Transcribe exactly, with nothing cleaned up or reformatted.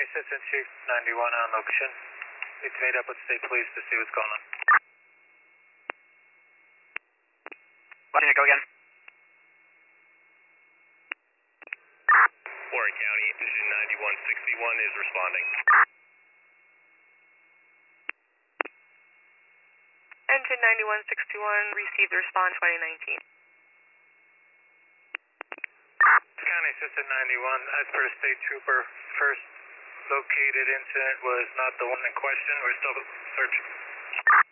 Assistant Chief ninety-one on location. Need to meet up with State Police to see what's going on. Letting it go again. Warren County, Engine ninety-one sixty-one is responding. Engine ninety-one sixty-one received response twenty nineteen. County Assistant ninety-one, as per State Trooper, first located incident was not the one in question. We're still searching.